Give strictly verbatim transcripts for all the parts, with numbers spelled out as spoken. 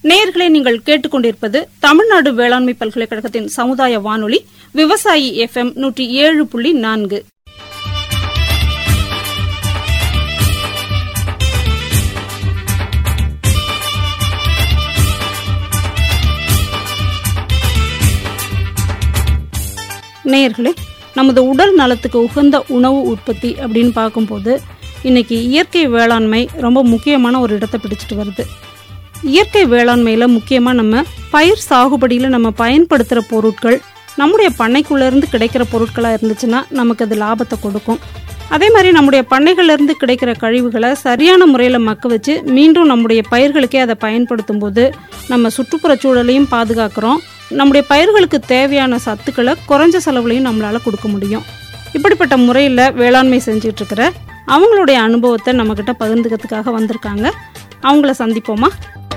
நேயர்களே, நீங்கள் கேட்டுக்கொண்டிருப்பது தமிழ்நாடு வேளாண்மை பல்கலைக்கழகத்தின் சமுதாய வானொலி விவசாயி எஃப் எம் நூற்றி ஏழு புள்ளி நான்கு. நேயர்களே, நமது உடல் நலத்துக்கு உகந்த உணவு உற்பத்தி அப்படின்னு பார்க்கும்போது இன்னைக்கு இயற்கை வேளாண்மை ரொம்ப முக்கியமான ஒரு இடத்தை பிடிச்சிட்டு வருது. இயற்கை வேளாண்மையில் முக்கியமாக நம்ம பயிர் சாகுபடியில் நம்ம பயன்படுத்துகிற பொருட்கள் நம்முடைய பண்ணைக்குள்ளேருந்து கிடைக்கிற பொருட்களாக இருந்துச்சுன்னா நமக்கு அது லாபத்தை கொடுக்கும். அதே மாதிரி நம்முடைய பண்ணைகள்லேருந்து கிடைக்கிற கழிவுகளை சரியான முறையில் மக்க வச்சு மீண்டும் நம்முடைய பயிர்களுக்கே அதை பயன்படுத்தும் போது நம்ம சுற்றுப்புற சூழலையும் பாதுகாக்கிறோம், நம்முடைய பயிர்களுக்கு தேவையான சத்துக்களை குறைஞ்ச செலவுலையும் நம்மளால் கொடுக்க முடியும். இப்படிப்பட்ட முறையில் வேளாண்மை செஞ்சுட்டு இருக்கிற அவங்களுடைய அனுபவத்தை நம்மக்கிட்ட பகிர்ந்துக்கிறதுக்காக வந்திருக்காங்க. அவங்கள சந்திப்போமா?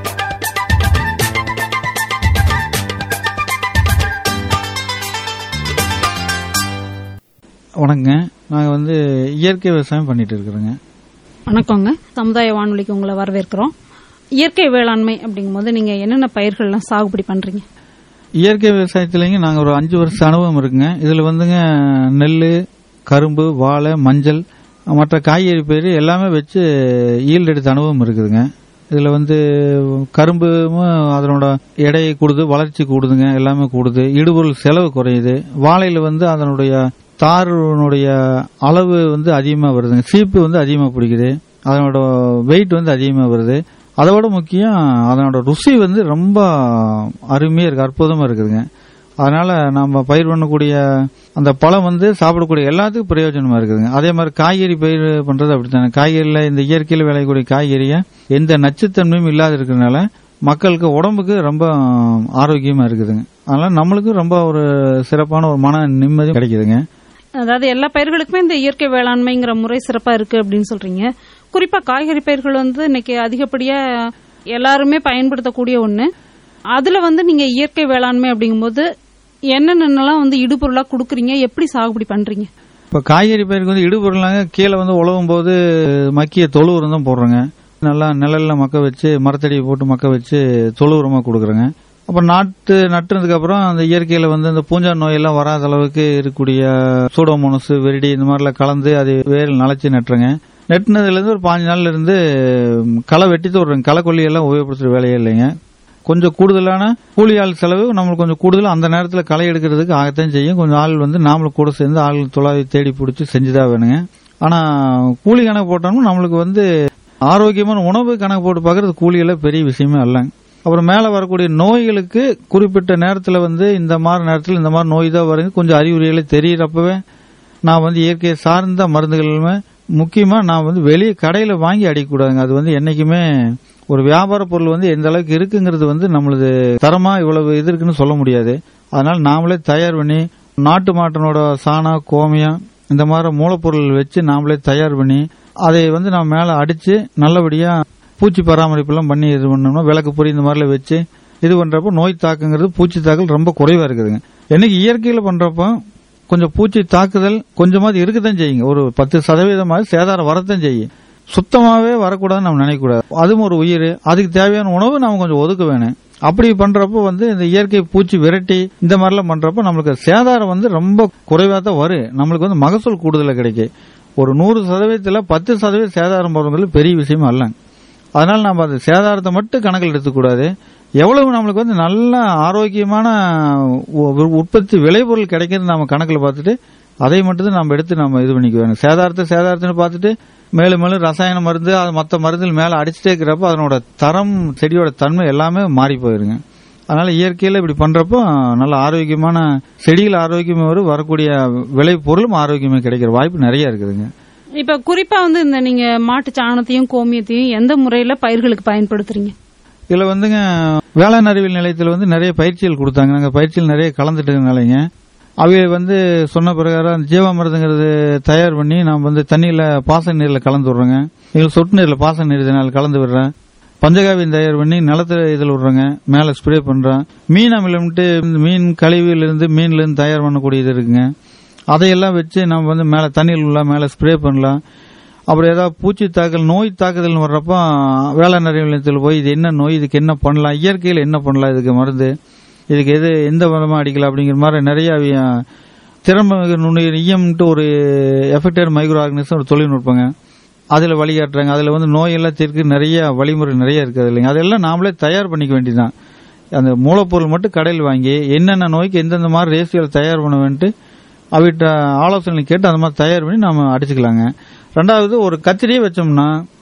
வணக்கங்க. நாங்கள் வந்து இயற்கை விவசாயம் பண்ணிட்டு இருக்கிறோங்க. வணக்கங்க. சமுதாய வானொலிக்கு உங்களை வரவேற்கிறோம். இயற்கை வேளாண்மை அப்படிங்கும்போது நீங்கள் என்னென்ன பயிர்கள்லாம் சாகுபடி பண்ணுறீங்க? இயற்கை விவசாயத்துலேங்க நாங்கள் ஒரு அஞ்சு வருஷ அனுபவம் இருக்குங்க. இதில் வந்துங்க நெல், கரும்பு, வாழை, மஞ்சள், மற்ற காய்கறி பயிர் எல்லாமே வச்சு ஈல்டு எடுத்த அனுபவம் இருக்குதுங்க. இதில் வந்து கரும்பும் அதனோட எடையை கூடுது, வளர்ச்சி கூடுதுங்க, எல்லாமே கூடுது, இடுபொருள் செலவு குறையுது. வாழையில் வந்து அதனுடைய தாருனுடைய அளவு வந்து அதிகமாக வருதுங்க, சீப்பு வந்து அதிகமாக பிடிக்குது, அதனோட வெயிட் வந்து அதிகமாக வருது. அதோட முக்கியம் அதனோட ருசி வந்து ரொம்ப அருமையாக இருக்குது, அற்புதமாக இருக்குதுங்க. அதனால நம்ம பயிர் பண்ணக்கூடிய அந்த பழம் வந்து சாப்பிடக்கூடிய எல்லாத்துக்கும் பிரயோஜனமாக இருக்குதுங்க. அதே மாதிரி காய்கறி பயிர் பண்ணுறது அப்படித்தானே. காய்கறியில் இந்த இயற்கையில் விளையக்கூடிய காய்கறியை எந்த நச்சுத்தன்மையும் இல்லாத இருக்கிறதுனால மக்களுக்கு உடம்புக்கு ரொம்ப ஆரோக்கியமாக இருக்குதுங்க. அதனால நம்மளுக்கு ரொம்ப ஒரு சிறப்பான ஒரு மன நிம்மதி கிடைக்குதுங்க. அதாவது எல்லா பயிர்களுக்குமே இந்த இயற்கை வேளாண்மைங்கிற முறை சிறப்பா இருக்கு அப்படின்னு சொல்றீங்க. குறிப்பா காய்கறி பயிர்கள் வந்து இன்னைக்கு அதிகப்படியா எல்லாருமே பயன்படுத்தக்கூடிய ஒண்ணு. அதுல வந்து நீங்க இயற்கை வேளாண்மை அப்படிங்கும்போது என்னென்னலாம் வந்து இடுபொருளா கொடுக்குறீங்க, எப்படி சாகுபடி பண்றீங்க? இப்ப காய்கறி பயிருக்கு வந்து இடுபொருளாங்க கீழே வந்து உழவும் போது மக்கிய தொழு உரம் தான் போடுறோங்க. நல்லா நிழல்ல மக்க வச்சு மரத்தடியை போட்டு மக்க வச்சு தொழு உரமா கொடுக்குறோங்க. அப்புறம் நாட்டு நட்டுறதுக்கு அப்புறம் அந்த இயற்கையில வந்து இந்த பூஞ்சா நோயெல்லாம் வராத அளவுக்கு இருக்கக்கூடிய சூடோமோனஸ், வெரிடி இந்த மாதிரிலாம் கலந்து அது வேரில் நனைச்சி நட்டுறங்க. நெட்டினதுல இருந்து ஒரு பாஞ்சு நாள்ல இருந்து களை வெட்டி தோடுறோங்க. களை கொல்லியெல்லாம் உபயோகப்படுத்துற வேலையே இல்லைங்க. கொஞ்சம் கூடுதலான கூலி ஆள் செலவு நம்மளுக்கு கொஞ்சம் கூடுதல் அந்த நேரத்தில் களை எடுக்கிறதுக்கு ஆகத்தான் செய்யும். கொஞ்சம் ஆள் வந்து நாமளும் கூட சேர்ந்து ஆள் தொழிலாளி தேடி பிடிச்சி செஞ்சுதான் வேணுங்க. ஆனா கூலி கணக்கு போட்டோம்னா நம்மளுக்கு வந்து ஆரோக்கியமான உணவு கணக்கு போட்டு பார்க்கறது கூலியெல்லாம் பெரிய விஷயமே இல்லைங்க. அப்புறம் மேலே வரக்கூடிய நோய்களுக்கு குறிப்பிட்ட நேரத்தில் வந்து இந்த மாதிரி நேரத்தில் இந்த மாதிரி நோய் தான் வருங்க கொஞ்சம் அறிகுறிகளை தெரியறப்பவே நான் வந்து இயற்கையை சார்ந்த மருந்துகளுமே முக்கியமாக நான் வந்து வெளியே கடையில் வாங்கி அடிக்கக்கூடாதுங்க. அது வந்து என்னைக்குமே ஒரு வியாபார பொருள் வந்து எந்த அளவுக்கு இருக்குங்கிறது வந்து நம்மளது தரமா இவ்வளவு இது இருக்குன்னு சொல்ல முடியாது. அதனால நாமளே தயார் பண்ணி நாட்டு மாட்டனோட சாணம், கோமியம் இந்த மாதிரி மூலப்பொருள் வச்சு நாமளே தயார் பண்ணி அதை வந்து நம்ம மேலே அடிச்சு நல்லபடியா பூச்சி பராமரிப்பெல்லாம் பண்ணி இது பண்ணோம்னா விளக்கு பொறி இந்த மாதிரிலாம் வச்சு இது பண்றப்போ நோய் தாக்குங்கிறது பூச்சி தாக்கல் ரொம்ப குறைவா இருக்குதுங்க. என்னைக்கு இயற்கையில பண்றப்போ கொஞ்சம் பூச்சி தாக்குதல் கொஞ்சமாவது இருக்குதான் செய்யுங்க. ஒரு பத்து சதவீதமாவது சேதாரம் வரத்தான் செய்யும். சுத்தமாவே வரக்கூடாதுன்னு நம்ம நினைக்கக்கூடாது. அதுவும் ஒரு உயிர், அதுக்கு தேவையான உணவு நம்ம கொஞ்சம் ஒதுக்க வேணும். அப்படி பண்றப்போ வந்து இந்த இயற்கை பூச்சி விரட்டி இந்த மாதிரிலாம் பண்றப்போ நம்மளுக்கு சேதாரம் வந்து ரொம்ப குறைவா தான் வரும். நம்மளுக்கு வந்து மகசூல் கூடுதல கிடைக்கும். ஒரு நூறு சதவீதத்துல பத்து சதவீதம் சேதாரம் போடுறது பெரிய விஷயமா இல்ல. அதனால நம்ம அந்த சேதாரத்தை மட்டும் கணக்கில் எடுத்துக்கூடாது. எவ்வளவு நம்மளுக்கு வந்து நல்ல ஆரோக்கியமான உற்பத்தி விளைபொருள் கிடைக்கிறது நம்ம கணக்கில் பார்த்துட்டு அதை மட்டும் நம்ம எடுத்து நம்ம இது பண்ணிக்க வேணும். சேதாரத்தை சேதாரத்தை பார்த்துட்டு மேலும் மேலும் ரசாயன மருந்து அது மற்ற மருந்துகள் மேல அடிச்சுட்டே இருக்கிறப்ப அதனோட தரம், செடியோட தன்மை எல்லாமே மாறி போயிருங்க. அதனால இயற்கையில இப்படி பண்றப்போ நல்ல ஆரோக்கியமான செடிகள் ஆரோக்கியமே வரும், வரக்கூடிய விளை பொருளும் ஆரோக்கியமே கிடைக்கிற வாய்ப்பு நிறைய இருக்குதுங்க. இப்ப குறிப்பா வந்து இந்த நீங்க மாட்டு சாணத்தையும் கோமியத்தையும் எந்த முறையில பயிர்களுக்கு பயன்படுத்துறீங்க? இதுல வந்துங்க வேளாண் அறிவியல் நிலையத்தில் வந்து நிறைய பயிற்சிகள் கொடுத்தாங்க. நாங்க பயிற்சியில் நிறைய கலந்துட்டு இருக்கனாலங்க அவை வந்து சொன்ன பிரகாரம் ஜீவாமிர்தங்கிறது தயார் பண்ணி நாம் வந்து தண்ணியில பாசன நீர்ல கலந்து விடுறோங்க. எங்களுக்கு சொட்டு நீர்ல பாசன நீர் இதனால கலந்து விடுறேன். பஞ்சகாவியம் தயார் பண்ணி நிலத்துல இதில் விடுறோங்க, மேல ஸ்ப்ரே பண்றோம். மீன் அமிலம்ட்டு மீன் கழிவுல இருந்து மீன்ல இருந்து தயார் பண்ணக்கூடிய இது இருக்குங்க. அதையெல்லாம் வச்சு நம்ம வந்து மேல தண்ணியில் உள்ள மேல ஸ்ப்ரே பண்ணலாம். அப்புறம் ஏதாவது பூச்சி தாக்கல் நோய் தாக்குதல் வர்றப்ப வேளாண் அறிவியல் நிலையத்தில் போய் இது என்ன நோய், இதுக்கு என்ன பண்ணலாம், இயற்கையில் என்ன பண்ணலாம், இதுக்கு மருந்து, இதுக்கு எது எந்த விதமாக அடிக்கலாம் அப்படிங்கிற மாதிரி நிறைய திறமை நுண்ணுயிர் இஎம்ட்டு ஒரு எஃபெக்டட் மைக்ரோ ஆர்கனிசம் ஒரு தொழில்நுட்பங்க, அதில் வழிகாட்டுறாங்க. அதில் வந்து நோயெல்லாம் தீர்க்க நிறைய வழிமுறை நிறைய இருக்குது இல்லைங்க. அதெல்லாம் நாமளே தயார் பண்ணிக்க வேண்டியதுதான். அந்த மூலப்பொருள் மட்டும் கடையில் வாங்கி என்னென்ன நோய்க்கு எந்தெந்த மாதிரி ரேசியோவில் தயார் பண்ண வேண்டிட்டு அவர்கிட்ட ஆலோசனை கேட்டு அந்த மாதிரி தயார் பண்ணி நாம அடிச்சுக்கலாங்க. ரெண்டாவது, ஒரு கத்திரியே வச்சோம்னா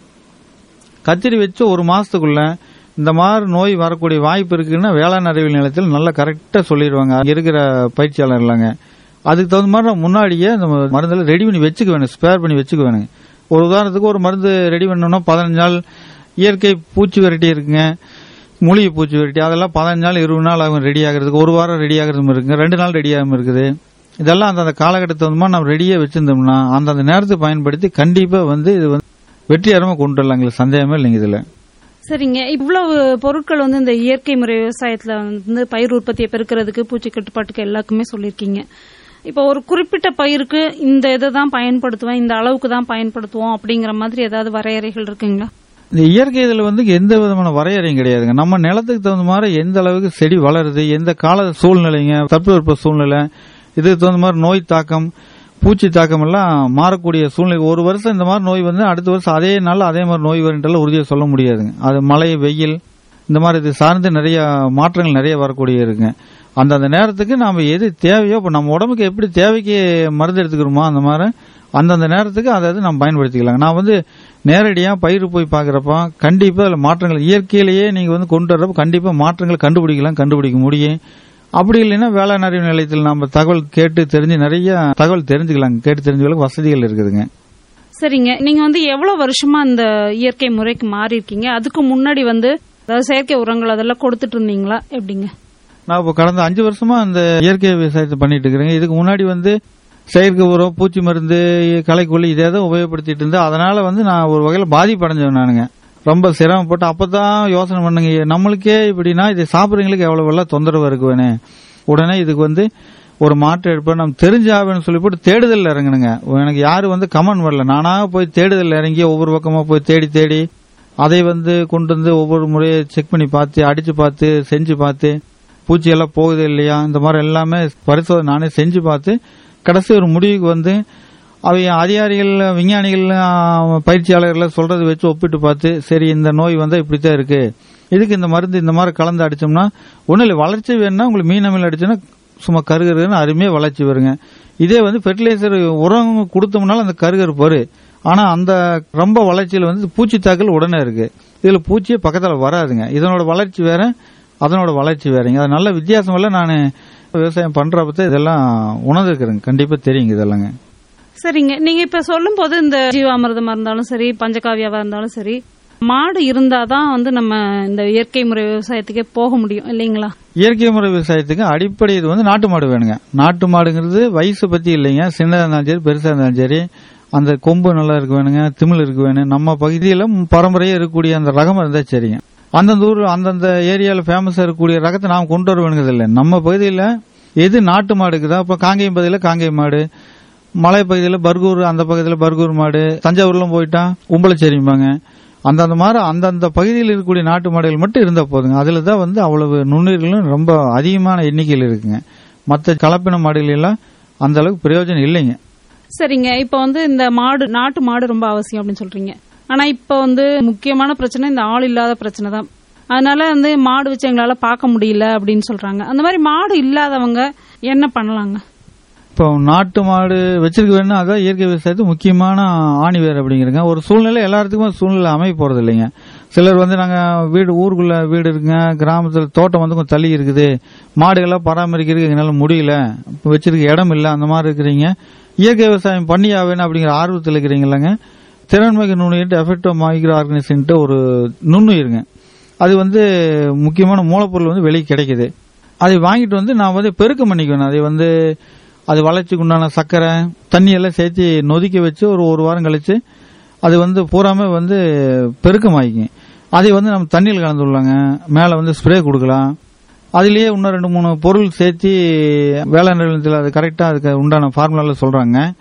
கத்திரி வச்சு ஒரு மாசத்துக்குள்ள இந்த மாதிரி நோய் வரக்கூடிய வாய்ப்பு இருக்குன்னா வேளாண் அறிவியல் நிலையத்தில் நல்லா கரெக்டா சொல்லிடுவாங்க அங்க இருக்கிற பயிற்சியாளர்லாங்க. அதுக்கு தகுந்த மாதிரி முன்னாடியே அந்த மருந்தெல்லாம் ரெடி பண்ணி வச்சுக்க வேணும், ஸ்பேர் பண்ணி வச்சுக்க வேணுங்க. ஒரு உதாரணத்துக்கு ஒரு மருந்து ரெடி பண்ணோம்னா பதினஞ்சு நாள் இயற்கை பூச்சி வெரைட்டி இருக்குங்க, மூலிகை பூச்சி வெரைட்டி, அதெல்லாம் பதினஞ்சு நாள் இருபது நாள் ஆகும் ரெடி ஆகிறதுக்கு, ஒரு வாரம் ரெடி ஆகிறதும் இருக்குங்க, ரெண்டு நாள் ரெடி ஆகாம இருக்குது. இதெல்லாம் அந்த காலகட்டத்தை வந்து நம்ம ரெடியா வச்சிருந்தோம்னா அந்தந்த நேரத்தை பயன்படுத்தி கண்டிப்பா வந்து இது வந்து வெற்றிகரமா கொண்டு வரலாங்க, சந்தேகமே இல்லைங்க இதுல. சரிங்க, இவ்வளவு பொருட்கள் வந்து இந்த இயற்கை முறை விவசாயத்துல வந்து பயிர் உற்பத்தியை பெருக்கிறதுக்கு, பூச்சி கட்டுப்பாட்டுக்கு எல்லாருக்குமே சொல்லியிருக்கீங்க. இப்போ ஒரு குறிப்பிட்ட பயிருக்கு இந்த இதை தான் பயன்படுத்துவேன், இந்த அளவுக்கு தான் பயன்படுத்துவோம் அப்படிங்கிற மாதிரி ஏதாவது வரையறைகள் இருக்குங்களா? இந்த இயற்கை இதில் வந்து எந்த விதமான வரையறையும் கிடையாதுங்க. நம்ம நிலத்துக்கு தகுந்த மாதிரி எந்த அளவுக்கு செடி வளருது, எந்த கால சூழ்நிலைங்க, தட்பவெப்ப சூழ்நிலை, இதுக்கு தகுந்த மாதிரி நோய் தாக்கம், பூச்சி தாக்கம் எல்லாம் மாறக்கூடிய சூழ்நிலை. ஒரு வருஷம் இந்த மாதிரி நோய் வந்து அடுத்த வருஷம் அதே நாள் அதே மாதிரி நோய் வருன்றலாம் உறுதியாக சொல்ல முடியாதுங்க. அது மழை, வெயில், இந்த மாதிரி இது சார்ந்து நிறைய மாற்றங்கள் நிறைய வரக்கூடிய இருக்குங்க. அந்தந்த நேரத்துக்கு நாம எது தேவையோ, இப்போ நம்ம உடம்புக்கு எப்படி தேவைக்கு மருந்து எடுத்துக்கிறோமோ அந்த மாதிரி அந்தந்த நேரத்துக்கு அதாவது நம்ம பயன்படுத்திக்கலாம். நான் வந்து நேரடியாக பயிர் போய் பார்க்குறப்ப கண்டிப்பாக அதில் மாற்றங்கள் இயற்கையிலேயே நீங்கள் வந்து கொண்டு வர்றப்ப கண்டிப்பாக மாற்றங்கள் கண்டுபிடிக்கலாம், கண்டுபிடிக்க முடியும். அப்படி இல்லைன்னா வேளாண் அறிவு நிலையத்தில் நம்ம தகவல் கேட்டு தெரிஞ்சு நிறைய தகவல் தெரிஞ்சுக்கலாம், கேட்டு தெரிஞ்சுக்கலாம் வசதிகள் இருக்குதுங்க. சரிங்க, நீங்க வந்து எவ்வளவு வருஷமா இந்த இயற்கை முறைக்கு மாறி இருக்கீங்க? அதுக்கு முன்னாடி வந்து அதாவது செயற்கை உரங்கள் அதெல்லாம் கொடுத்துட்டு இருந்தீங்களா, எப்படிங்க? நான் இப்போ கடந்த அஞ்சு வருஷமா அந்த இயற்கை விவசாயத்தை பண்ணிட்டு இருக்கிறேங்க. இதுக்கு முன்னாடி வந்து செயற்கை உரம், பூச்சி மருந்து, களைக்கொல்லி இதே தான் உபயோகப்படுத்திட்டு இருந்தேன். அதனால வந்து நான் ஒரு வகையில் பாதிப்படைஞ்சவன் நானுங்க. ரொம்ப சிரமப்பட்டு அப்பதான் யோசனை பண்ணுங்க, நம்மளுக்கே இப்படின்னா இதை சாப்பிட்றவங்களுக்கு எவ்வளவு எல்லாம் தொந்தரவு இருக்குவேனே, உடனே இதுக்கு வந்து ஒரு மாற்று எடுப்பேன், நம்ம தெரிஞ்சாவேன்னு சொல்லி போட்டு தேடுதல் இறங்கணுங்க. எனக்கு யாரும் வந்து கமெண்ட் வரல, நானாக போய் தேடுதல் இறங்கி ஒவ்வொரு பக்கமா போய் தேடி தேடி அதை வந்து கொண்டு வந்து ஒவ்வொரு முறையை செக் பண்ணி பார்த்து, அடிச்சு பார்த்து, செஞ்சு பார்த்து, பூச்சியெல்லாம் போகுது இல்லையா, இந்த மாதிரி எல்லாமே பரிசோதனை நானே செஞ்சு பார்த்து கடைசி ஒரு முடிவுக்கு வந்து அவங்க அதிகாரிகள், விஞ்ஞானிகள், பயிற்சியாளர்கள் சொல்றது வச்சு ஒப்பிட்டு பார்த்து சரி இந்த நோய் வந்தா இப்படித்தான் இருக்கு, இதுக்கு இந்த மருந்து இந்த மாதிரி கலந்து அடிச்சோம்னா ஒன்னும் இல்லை, வளர்ச்சி வேணும்னா உங்களுக்கு மீன் அமில் அடிச்சோன்னா சும்மா கருகருன்னு அருமையா வளர்ச்சி வருங்க. இதே வந்து ஃபெர்டிலைசர் உரம் கொடுத்தோம்னாலும் அந்த கருகருப்பு வரும். ஆனா அந்த ரொம்ப வளர்ச்சியில் வந்து பூச்சி தாக்கல் உடனே இருக்கு, இதுல பூச்சியே பக்கத்துல வராதுங்க. இதனோட வளர்ச்சி வேற, அதனோட வளர்ச்சி வேறங்க. அது நல்ல வித்தியாசம் இல்ல. நான் விவசாயம் பண்றப்ப இதெல்லாம் உணர்ந்துருக்கிறேங்க, கண்டிப்பா தெரியுங்க இதெல்லாங்க. சரிங்க, நீங்க இப்ப சொல்லும் போது இந்த ஜீவாமிர்தமா இருந்தாலும் சரி, பஞ்சகாவியாவா இருந்தாலும் சரி, மாடு இருந்தாதான் வந்து நம்ம இந்த இயற்கை முறை விவசாயத்துக்கே போக முடியும் இல்லைங்களா? இயற்கை முறை விவசாயத்துக்கு அடிப்படை இது வந்து நாட்டு மாடு வேணுங்க. நாட்டு மாடுங்கிறது வயசு பத்தி இல்லைங்க, சின்னதா இருந்தாலும் சரி பெருசா இருந்தாலும் சரி, அந்த கொம்பு நல்லா இருக்கு வேணுங்க, திமிழ் இருக்கு வேணும். நம்ம பகுதியில பரம்பரையா இருக்கக்கூடிய அந்த ரகம் இருந்தா சரிங்க. அந்தந்த ஊர் அந்தந்த ஏரியால ஃபேமஸா இருக்கக்கூடிய ரகத்தை நாம் கொண்டு வர வேணுங்கிறது இல்லை. நம்ம பகுதியில எது நாட்டு மாடு இருக்குதா, இப்ப காங்கேயம் பகுதியில காங்கேயம் மாடு, மலை பகுதியில பர்கூர், அந்த பகுதியில பர்கூர் மாடு, தஞ்சாவூர்லாம் போயிட்டா உம்பளச்சேரிம்பாங்க. அந்தந்த மாதிரி அந்தந்த பகுதியில் இருக்கக்கூடிய நாட்டு மாடுகள் மட்டும் இருந்தா போதுங்க. அதுலதான் வந்து அவ்வளவு நுண்ணுயிர்களும் ரொம்ப அதிகமான எண்ணிக்கையில் இருக்குங்க. மற்ற கலப்பின மாடுகள் எல்லாம் அந்த அளவுக்கு பிரயோஜனம் இல்லைங்க. சரிங்க, இப்ப வந்து இந்த மாடு, நாட்டு மாடு ரொம்ப அவசியம் அப்படின்னு சொல்றீங்க. ஆனா இப்ப வந்து முக்கியமான பிரச்சனை இந்த ஆள் இல்லாத பிரச்சனை தான். அதனால வந்து மாடு வச்சு எங்களால பார்க்க முடியல அப்படின்னு சொல்றாங்க. அந்த மாதிரி மாடு இல்லாதவங்க என்ன பண்ணலாங்க? இப்போ நாட்டு மாடு வச்சிருக்க வேணும், அதான் இயற்கை விவசாயத்துக்கு முக்கியமான ஆணி வேறு அப்படிங்கிறங்க. ஒரு சூழ்நிலை எல்லாத்துக்கும் சூழ்நிலை அமைய போறது இல்லைங்க. சிலர் வந்து நாங்க வீடு ஊருக்குள்ள வீடு இருக்குங்க, கிராமத்துல தோட்டம் வந்து கொஞ்சம் தள்ளி இருக்குது, மாடுகள்லாம் பராமரிக்கிறதுக்கு எங்களால முடியல, வச்சிருக்க இடம் இல்லை, அந்த மாதிரி இருக்கிறீங்க. இயற்கை விவசாயம் பண்ணியாவேன்னு அப்படிங்கிற ஆர்வத்தில் இருக்கிறீங்களாங்க. திறன்மிகு நுண்ணுயிர் எஃபெக்டோ மைக்ரோ ஆர்கனிசம்ட்டு ஒரு நுண்ணுயிருங்க. அது வந்து முக்கியமான மூலப்பொருள் வந்து வெளியே கிடைக்குது. அதை வாங்கிட்டு வந்து நான் வந்து பெருக்கம் பண்ணிக்குவேன். அதை வந்து அது வளர்ச்சிக்கு உண்டான சர்க்கரை தண்ணி எல்லாம் சேர்த்து நொதிக்க வச்சு ஒரு ஒரு வாரம் கழிச்சு அது வந்து பூராமே வந்து பெருக்கமாயிக்கும். அதை வந்து நம்ம தண்ணியில் கலந்துடலாங்க, மேலே வந்து ஸ்ப்ரே கொடுக்கலாம். அதுலேயே இன்னும் ரெண்டு மூணு பொருள் சேர்த்து வேளாண் நிலையத்தில் அது கரெக்டாக அதுக்கு உண்டான ஃபார்முலாவில் சொல்கிறாங்க.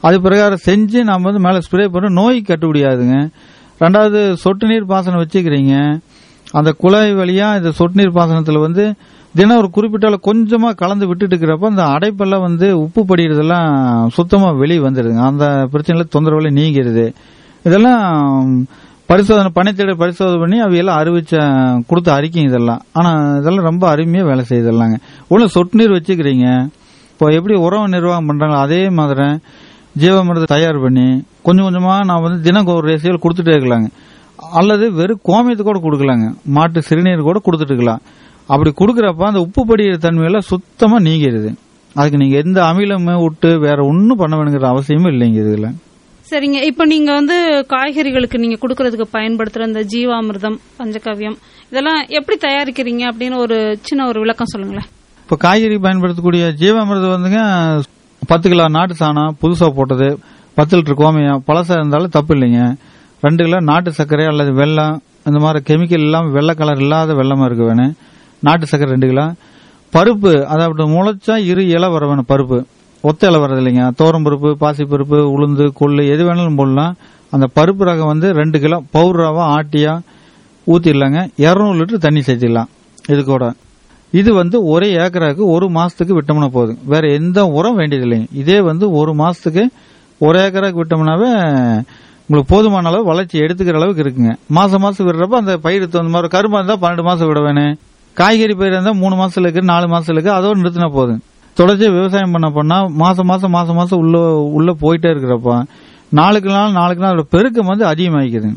அது பிரகாரம் செஞ்சு நம்ம வந்து மேல ஸ்ப்ரே பண்ண நோய் கட்டுப்படியாதுங்க. ரெண்டாவது சொட்டு நீர் பாசனம் வச்சுக்கிறீங்க, அந்த குழாய் வழியா இந்த சொட்டு நீர் பாசனத்துல வந்து தினம் ஒரு குறிப்பிட்ட அளவு கொஞ்சமா கலந்து விட்டுட்டு இருக்கிறப்ப அந்த அடைப்பெல்லாம் வந்து உப்பு படிக்கிறதெல்லாம் சுத்தமா வெளியே வந்துடுதுங்க. அந்த பிரச்சனைல தொந்தரவுல நீங்கிறது. இதெல்லாம் பரிசோதனை பனித்தடை பரிசோதனை பண்ணி அவையெல்லாம் அறிவிச்ச கொடுத்த அறிக்கை இதெல்லாம். ஆனா இதெல்லாம் ரொம்ப அருமையா வேலை செய்தல்லாங்க. உள்ள சொட்டு நீர் வச்சுக்கிறீங்க, இப்போ எப்படி உரம் நிர்வாகம் பண்றாங்களோ அதே மாதிரி ஜீவாமிர்தத்தை தயார் பண்ணி கொஞ்சம் கொஞ்சமா நான் வந்து தினம் ஒரு ரேசியல் கொடுத்துட்டே இருக்கலாங்க. அல்லது வெறும் கோமியத்தை கூட கொடுக்கலாங்க, மாட்டு சிறுநீர் கூட கொடுத்துட்டு இருக்கலாம். அப்படி கொடுக்கறப்ப அந்த உப்பு படிக்கிற தன்மையெல்லாம் சுத்தமா நீங்கிடுது. அதுக்கு நீங்க எந்த அமிலமே விட்டு வேற ஒன்னும் பண்ண வேணுங்கிற அவசியமும் இல்லைங்க இதுல. சரிங்க, இப்ப நீங்க வந்து காய்கறிகளுக்கு நீங்க கொடுக்கறதுக்கு பயன்படுத்துற இந்த ஜீவாமிர்தம், பஞ்சகவ்யம் இதெல்லாம் எப்படி தயாரிக்கிறீங்க அப்படின்னு ஒரு சின்ன ஒரு விளக்கம் சொல்லுங்களேன். இப்ப காய்கறி பயன்படுத்தக்கூடிய ஜீவாமிர்தம் வந்துங்க பத்து கிலோ நாட்டு சாணம் புதுசா போட்டது, பத்து லிட்டர் கோமியம் பழசா இருந்தாலும் தப்பு இல்லைங்க. ரெண்டு கிலோ நாட்டு சர்க்கரை அல்லது வெல்லம், இந்த மாதிரி கெமிக்கல் இல்லாம வெள்ளை கலர் இல்லாத வெள்ளமா இருக்க வேணும். நாட்டு சர்க்கரை ரெண்டு கிலோ, பருப்பு அதாவது முளைச்சா இரு இலை வர வேணும். பருப்பு ஒத்த இலை வர்றது இல்லைங்க. தோரம் பருப்பு, பாசி பருப்பு, உளுந்து, கொள்ளு எது வேணாலும் போடலாம். அந்த பருப்பு ரகம் வந்து ரெண்டு கிலோ பவுடராவா ஆட்டியா ஊத்திடலாங்க. இருநூறு லிட்டர் தண்ணி சேர்த்திடலாம். இது கூட இது வந்து ஒரே ஏக்கராக்கு ஒரு மாசத்துக்கு விட்டோம்னா போதும், வேற எந்த உரம் வேண்டியது இல்லைங்க. இதே வந்து ஒரு மாசத்துக்கு ஒரு ஏக்கராக்கு விட்டோம்னாவே உங்களுக்கு போதுமான அளவு வளர்ச்சி எடுத்துக்கிற அளவுக்கு இருக்குங்க. மாசம் மாசம் விடுறப்ப அந்த பயிர் தகுந்த மாதிரி கரும்பா இருந்தா பன்னெண்டு மாசம் விட வேணும், காய்கறி பயிர் இருந்தா மூணு மாசத்துல இருக்கு, நாலு மாசத்துல இருக்கு, அதோட நிறுத்தினா போதும். தொடர்ச்சி விவசாயம் பண்ண பண்ணா மாசம் மாசம் மாசம் மாசம் உள்ள உள்ள போயிட்டே இருக்கிறப்ப நாளுக்கு நாள் நாளுக்கு நாள் பெருக்கம் வந்து அதிகமாகிக்குது.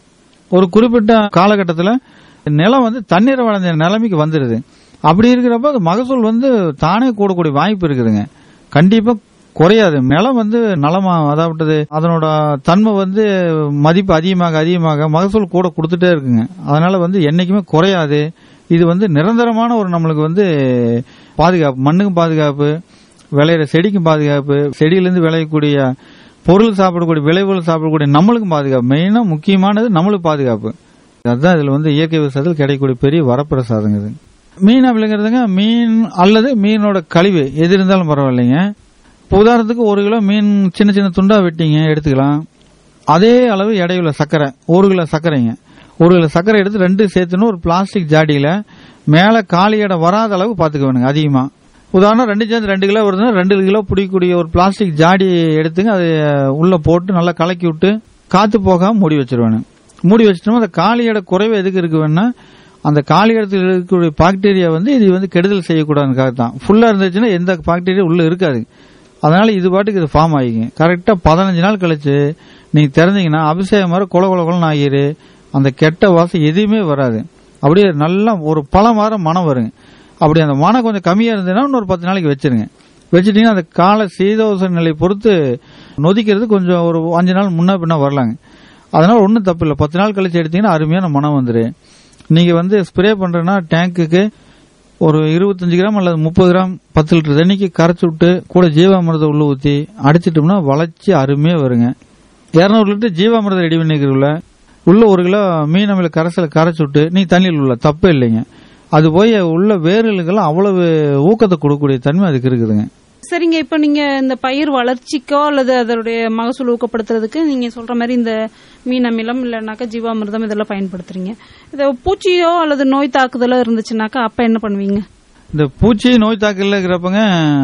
ஒரு குறிப்பிட்ட காலகட்டத்தில் நிலம் வந்து தண்ணீரை வளர்ந்த நிலைமைக்கு வந்துடுது. அப்படி இருக்கிறப்ப அது மகசூல் வந்து தானே கூடக்கூடிய வாய்ப்பு இருக்குதுங்க. கண்டிப்பா குறையாது. நிலம் வந்து நலமா, அதாவது அதனோட தன்மை வந்து மதிப்பு அதிகமாக அதிகமாக மகசூல் கூட கொடுத்துட்டே இருக்குங்க. அதனால வந்து என்னைக்குமே குறையாது. இது வந்து நிரந்தரமான ஒரு நம்மளுக்கு வந்து பாதுகாப்பு, மண்ணுக்கும் பாதுகாப்பு, விளையிற செடிக்கும் பாதுகாப்பு, செடியிலிருந்து விளையக்கூடிய பொருள் சாப்பிடக்கூடிய விளைவுகள் சாப்பிடக்கூடிய நம்மளுக்கும் பாதுகாப்பு. மெயினா முக்கியமானது நம்மளுக்கு பாதுகாப்பு. அதுதான் இதுல வந்து இயற்கை விவசாயத்தில் கிடைக்கக்கூடிய பெரிய வரப்பிரசாதங்க. இது மீன் அப்படிங்கிறதுங்க, மீன் அல்லது மீனோட கழிவு எது இருந்தாலும் பரவாயில்லைங்க. இப்போ உதாரணத்துக்கு ஒரு கிலோ மீன் சின்ன சின்ன துண்டா வெட்டிங்க எடுத்துக்கலாம். அதே அளவு எடையுள்ள சர்க்கரை, ஒரு கிலோ சர்க்கரைங்க, ஒரு கிலோ சர்க்கரை எடுத்து ரெண்டு சேர்த்துன்னு ஒரு பிளாஸ்டிக் ஜாடியில மேல காலி எடை வராத அளவு பாத்துக்க வேணுங்க. அதிகமா உதாரணம் ரெண்டு சேர்ந்து ரெண்டு கிலோ வருதுன்னா ரெண்டு கிலோ பிடிக்கக்கூடிய ஒரு பிளாஸ்டிக் ஜாடி எடுத்துங்க, அது உள்ள போட்டு நல்லா கலக்கி விட்டு காத்து போகாம மூடி வச்சிருவேன். மூடி வச்சிட்டோம். அந்த காலி எடை குறைவு எதுக்கு இருக்கு வேணா, அந்த காலி இடத்துல இருக்கக்கூடிய பாக்டீரியா வந்து இது வந்து கெடுதல் செய்யக்கூடாதுக்காக தான். ஃபுல்லா இருந்துச்சுன்னா எந்த பாக்டீரியா உள்ள இருக்காது. அதனால இது பாட்டுக்கு இது ஃபார்ம் ஆகிங்க. கரெக்டா பதினஞ்சு நாள் கழிச்சு நீங்க திறந்தீங்கன்னா அபிஷேகம் மாதிரி கொல கொல கொலன்னு ஆகிரு. அந்த கெட்ட வாசம் எதுவுமே வராது. அப்படியே நல்லா ஒரு பல வாரம் மனம் வருங்க. அப்படி அந்த மனம் கொஞ்சம் கம்மியா இருந்ததுன்னா இன்னொரு பத்து நாளைக்கு வச்சிருங்க. வச்சுட்டீங்கன்னா அந்த கால சீதோச நிலையை பொறுத்து நொதிக்கிறது கொஞ்சம் ஒரு அஞ்சு நாள் முன்ன பின்னா வரலாங்க. அதனால ஒன்றும் தப்பு இல்லை. பத்து நாள் கழிச்சு எடுத்தீங்கன்னா அருமையான மனம் வந்துரு. நீங்க வந்து ஸ்ப்ரே பண்றதுன்னா டேங்குக்கு ஒரு இருபத்தஞ்சு கிராம் அல்லது முப்பது கிராம் பத்து லிட்டர் தண்ணிக்கு கரைச்சு விட்டு கூட ஜீவாமிர்தம் உள்ள ஊத்தி அடிச்சிட்டோம்னா வளர்ச்சி அருமையா வருங்க. இருநூறு லிட்டர் ஜீவாமிர்தம் ரெடி பண்ணிக்கிறதுல உள்ள ஒரு கிலோ மீன் அமில கரைசல கரைச்சு விட்டு நீ தண்ணியில் உள்ள தப்பே இல்லைங்க. அது போய் உள்ள வேர்களுக்கெல்லாம் அவ்வளவு ஊக்கத்தை கொடுக்கக்கூடிய தன்மை அதுக்கு இருக்குதுங்க. சரிங்க, இப்ப நீங்க இந்த பயிர் வளர்ச்சிக்கோ அல்லது அதனுடைய மகசூல் ஊக்கப்படுத்துறதுக்கு நீங்க சொல்ற மாதிரி இந்த மீன் அமிலம் இல்லைனாக்கா ஜீவாமிர்தம் இதெல்லாம் பயன்படுத்துறீங்க. இத பூச்சியோ அல்லது நோய் தாக்குதலோ இருந்துச்சுனாக்கா அப்ப என்ன பண்ணுவீங்க? இந்த பூச்சி நோய் தாக்கல இருக்கிறப்பங்க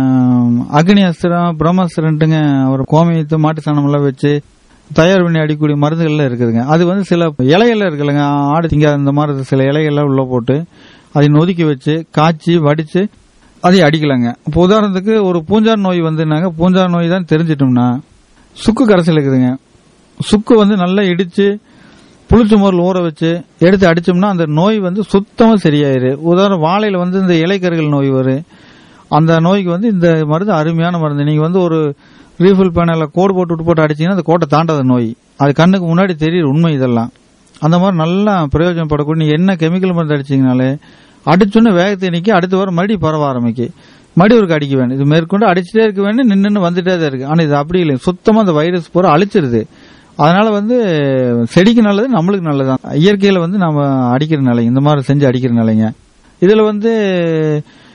அக்னி அஸ்திரம், பிரம்மஸ்திரன்ட்டுங்க ஒரு கோமியத்தை மாட்டு சாணம் எல்லாம் வச்சு தயார் பண்ணி அடிக்கக்கூடிய மருந்துகள்லாம் இருக்குதுங்க. அது வந்து சில இலைகள்ல இருக்குல்லங்க, ஆடு திங்க அந்த மாதிரி சில இலைகள்லாம் உள்ள போட்டு அதை நொதுக்கி வச்சு காய்ச்சி வடிச்சு அதை அடிக்கலாங்க. இப்போ உதாரணத்துக்கு ஒரு பூஞ்சார் நோய் வந்துனாங்க, பூஞ்சார் நோய் தான் தெரிஞ்சிட்டோம்னா சுக்கு கரைசல் இருக்குதுங்க. சுக்கு வந்து நல்லா இடிச்சு புளிச்ச மோரில் ஊற வச்சு எடுத்து அடிச்சோம்னா அந்த நோய் வந்து சுத்தமா சரியாயிரு. உதாரணம் வாழையில வந்து இந்த இலைக்கருகள் நோய் வரும். அந்த நோய்க்கு வந்து இந்த மருந்து அருமையான மருந்து. நீங்க வந்து ஒரு ரீஃபில் பேனல கோடு போட்டு விட்டு போட்டு அடிச்சீங்கன்னா அந்த கோட்டை தாண்டாத நோய். அது கண்ணுக்கு முன்னாடி தெரியுது உண்மை. இதெல்லாம் அந்த மாதிரி நல்லா பிரயோஜனப்படக்கூடிய நீங்க என்ன கெமிக்கல் மருந்து அடிச்சீங்கனாலே அடிச்சோன்னு வேகத்தை நிக்க அடுத்த வாரம் மறுபடியும் பரவ ஆரம்பிக்கு மறுபடி ஒரு அடிக்க வேணும். இது மேற்கொண்டு அடிச்சுட்டே இருக்க வேணும், நின்று வந்துட்டே தான் இருக்கு. ஆனா இது அப்படி இல்லை, சுத்தமா அந்த வைரஸ் பூரா அழிச்சிருது. அதனால வந்து செடிக்கு நல்லது, நம்மளுக்கு நல்லதுதான். இயற்கையில வந்து நம்ம அடிக்கிற நிலைங்க, இந்த மாதிரி செஞ்சு அடிக்கிற நிலைங்க. இதுல வந்து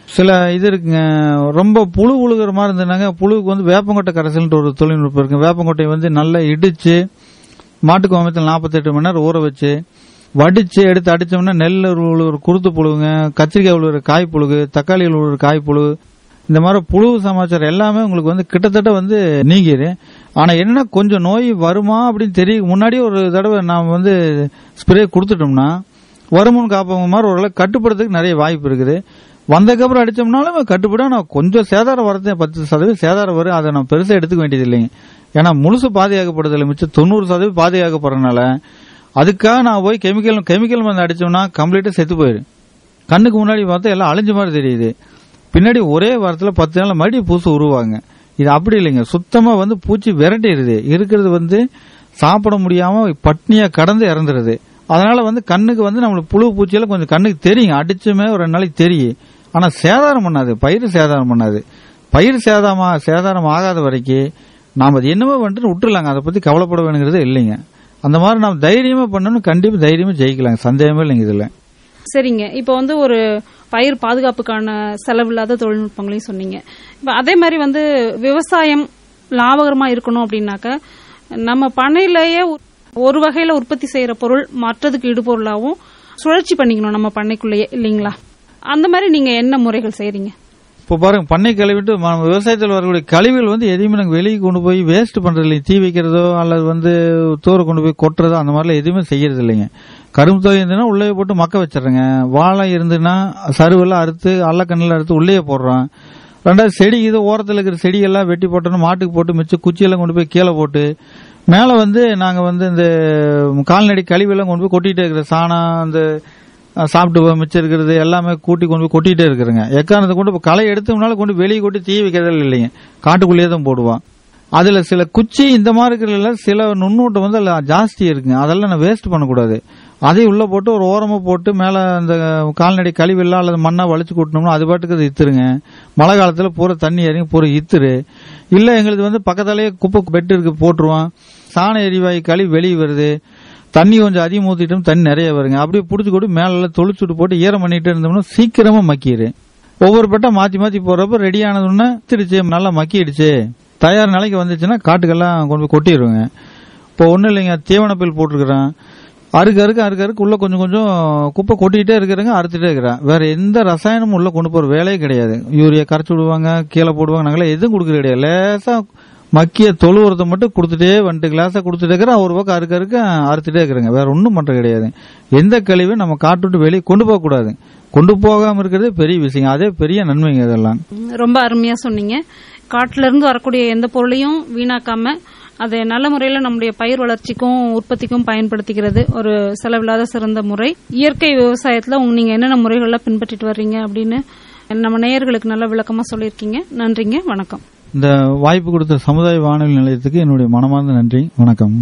சில இது இருக்குங்க, ரொம்ப புழு உழுகிற மாதிரி இருந்ததுனாங்க புழுவுக்கு வந்து வேப்பங்கொட்டை கரைசல்ன்ற ஒரு தொழில்நுட்பம் இருக்கு. வேப்பங்கொட்டையை வந்து நல்லா இடிச்சு மாட்டு கோமத்தில் நாற்பத்தெட்டு மணி நேரம் ஊற வச்சு வடிச்சு எடுத்து அடிச்சோம்னா நெல் உழுவுற குருத்து புழுவுங்க, கத்திரிக்காய் உழுவுற காய் புழுகு, தக்காளி உழுவுற காய் புழு, இந்த மாதிரி புழு சமாச்சாரம் எல்லாமே உங்களுக்கு வந்து கிட்டத்தட்ட வந்து நீங்கிரு. ஆனா என்ன கொஞ்சம் நோய் வருமா அப்படின்னு தெரியும் முன்னாடியே ஒரு தடவை நாம் வந்து ஸ்ப்ரே கொடுத்துட்டோம்னா வருமுன் காப்பவங்க மாதிரி ஓரளவு கட்டுப்படுறதுக்கு நிறைய வாய்ப்பு இருக்குது. வந்ததுக்கப்புறம் அடிச்சோம்னாலும் கட்டுப்படும். நான் கொஞ்சம் சேதாரம் வரது பத்து சதவீதம் சேதாரம் வரும். அதை நான் பெருசாக எடுத்துக்க வேண்டியது இல்லைங்க. ஏன்னா முழுசு பாதுகாக்கப்படுறதில்லை, மிச்சம் தொண்ணூறு சதவீதம் பாதுகாக்கப்படுறதுனால அதுக்காக நான் போய் கெமிக்கல் கெமிக்கல் மருந்து அடிச்சோம்னா கம்ப்ளீட்டா செத்து போயிடும். கண்ணுக்கு முன்னாடி பார்த்தா எல்லாம் அழிஞ்ச மாதிரி தெரியுது, பின்னாடி ஒரே வாரத்தில் பத்து நாள் மறுபடியும் பூசு உருவாங்க. இது அப்படி இல்லைங்க, சுத்தமா வந்து பூச்சி விரட்டிடுது. இருக்கிறது வந்து சாப்பிட முடியாம பட்னியா கடந்து இறந்துருது. அதனால வந்து கண்ணுக்கு வந்து நம்மளுக்கு புழு பூச்சியெல்லாம் கொஞ்சம் கண்ணுக்கு தெரியும், அடிச்சுமே ஒரு ரெண்டு நாளைக்கு தெரியும். ஆனா சேதாரம் பண்ணாது, பயிர் சேதாரம் பண்ணாது. பயிர் சேதாரமா சேதாரம் ஆகாத வரைக்கும் நாம அது என்னமோ பண்ணிட்டு விட்டுலாங்க, அதை பத்தி கவலைப்பட வேணுங்கிறது இல்லைங்க. அந்த மாதிரி நாம் தைரியமா பண்ணணும், கண்டிப்பா தைரியமா ஜெயிக்கலாங்க, சந்தேகமே இல்லைங்க இதுல. சரிங்க, இப்போ வந்து ஒரு பயிர் பாதுகாப்புக்கான செலவில்லாத தொழில்நுட்பங்களையும் சொன்னீங்க. இப்போ அதே மாதிரி வந்து விவசாயம் லாபகரமா இருக்கணும் அப்படின்னாக்க நம்ம பண்ணையிலேயே ஒரு வகையில உற்பத்தி செய்யற பொருள் மற்றதுக்கு இடுபொருளாகவும் சுழற்சி பண்ணிக்கணும் நம்ம பண்ணைக்குள்ளேயே, இல்லைங்களா? அந்த மாதிரி நீங்க என்ன முறைகள் செய்யறீங்க? இப்போ பாருங்க, பண்ணை கழிவிட்டு விவசாயத்தில் வரக்கூடிய கழிவுகள் வந்து எதையுமே நாங்கள் வெளியே கொண்டு போய் வேஸ்ட் பண்றது இல்லைங்க. தீ வைக்கிறதோ அல்லது வந்து தூர கொண்டு போய் கொட்டுறதோ அந்த மாதிரிலாம் எதுவுமே செய்யறது இல்லைங்க. கரும்பு தொகை இருந்ததுன்னா உள்ளே போட்டு மக்க வச்சிடறேங்க. வாழை இருந்துன்னா சருவெல்லாம் அறுத்து அல்லக்கண்ணில் அறுத்து உள்ளே போடுறோம். ரெண்டாவது செடி இது ஓரத்தில் இருக்கிற செடியெல்லாம் வெட்டி போட்டோம்னா மாட்டுக்கு போட்டு மிச்சம் குச்சியெல்லாம் கொண்டு போய் கீழே போட்டு மேலே வந்து நாங்கள் வந்து இந்த கால்நடை கழிவெல்லாம் கொண்டு போய் கொட்டிகிட்டே இருக்கிற சாணம் அந்த சாப்பிட்டு மிச்சம் இருக்கிறது எல்லாமே கூட்டி கொண்டு போய் கொட்டிகிட்டே இருக்கிறேங்க. எக்காரணத்தை கொண்டு களை எடுத்தோம்னால கொண்டு வெளியே கொட்டி தீ வைக்கிறதில்ல இல்லைங்க, காட்டுக்குள்ளேயே தான் போடுவான். அதுல சில குச்சி இந்த மாதிரி இருக்கிறதுல சில நுண்ணூட்டம் வந்து ஜாஸ்தி இருக்குங்க, அதெல்லாம் நான் வேஸ்ட் பண்ணக்கூடாது. அதையும் உள்ள போட்டு ஒரு ஓரமா போட்டு மேல அந்த கால்நடை கழிவெல்லாம் அல்லது மண்ணா வலிச்சு கூட்டணும்னா அது பாட்டுக்கு அது இத்துருங்க. மழை காலத்துல பூரா தண்ணி இறங்கி பூரா இத்துரு. இல்ல எங்களுக்கு வந்து பக்கத்தாலேயே குப்பை பெட்டு இருக்கு போட்டுருவோம், சாண எரிவாயு கழிவு வெளியே வருது, தண்ணி கொஞ்சம் அதிகம் ஊத்திட்டும் தண்ணி நிறைய வருங்க. அப்படியே புடிச்சு கூட மேல தொளிச்சுட்டு போட்டு ஈரம் பண்ணிட்டு இருந்தோம்னா சீக்கிரமா மக்கிடு. ஒவ்வொரு பெட்டா மாத்தி மாத்தி போறப்ப ரெடி ஆனதுன்னா திருச்சு நல்லா மக்கிடுச்சு தயார் நிலைக்கு வந்துச்சுன்னா காட்டுக்கெல்லாம் கொண்டு போய் கொட்டிடுவோங்க. இப்போ ஒன்றும் இல்லைங்க, தீவனப்பில் போட்டிருக்கிறேன், அறுக்கு அறுக்கு அறுக்கு அறுக்கு உள்ள கொஞ்சம் கொஞ்சம் குப்பை கொட்டிக்கிட்டே இருக்கிறாங்க, அறுத்துட்டே இருக்கிறேன். வேற எந்த ரசாயனமும் உள்ள கொண்டு போற வேலையே கிடையாது. யூரியா கரைச்சி விடுவாங்க, கீழே போடுவாங்க, நாங்களே எதுவும் கொடுக்க கிடையாது. லேசா மக்கிய தொழு உரத்தை மட்டும் கொடுத்துட்டே வந்துட்டு கிளாஸா கொடுத்துட்டே இருக்கிறேன், ஒரு பக்கம் அறுக்க அறுக்க அறுத்துட்டே இருக்கிறேங்க. வேற ஒன்றும் பண்ற கிடையாது. எந்த கழிவையும் நம்ம காட்டு விட்டு வெளியே கொண்டு போக கூடாது. கொண்டு போகாம இருக்கிறதே பெரிய விஷயம், அதே பெரிய நன்மைங்க. இதெல்லாம் ரொம்ப அருமையா சொன்னீங்க. காட்டுல இருந்து வரக்கூடிய எந்த பொருளையும் வீணாக்காம அதை நல்ல முறையில நம்முடைய பயிர் வளர்ச்சிக்கும் உற்பத்திக்கும் பயன்படுத்திக்கிறது ஒரு செலவில்லாத சிறந்த முறை. இயற்கை விவசாயத்துல நீங்க என்னென்ன முறைகள்ல பின்பற்றிட்டு வர்றீங்க அப்படின்னு நம்ம நேயர்களுக்கு நல்ல விளக்கமா சொல்லியிருக்கீங்க. நன்றிங்க, வணக்கம். இந்த வாய்ப்பு கொடுத்த சமுதாய வானொலி நிலையத்துக்கு என்னுடைய மனமார்ந்த நன்றி, வணக்கம்.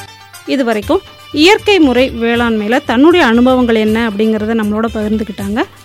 இதுவரைக்கும் இயற்கை முறை வேளாண்மையில தன்னுடைய அனுபவங்கள் என்ன அப்படிங்கறத நம்மளோட பகிர்ந்துக்கிட்டாங்க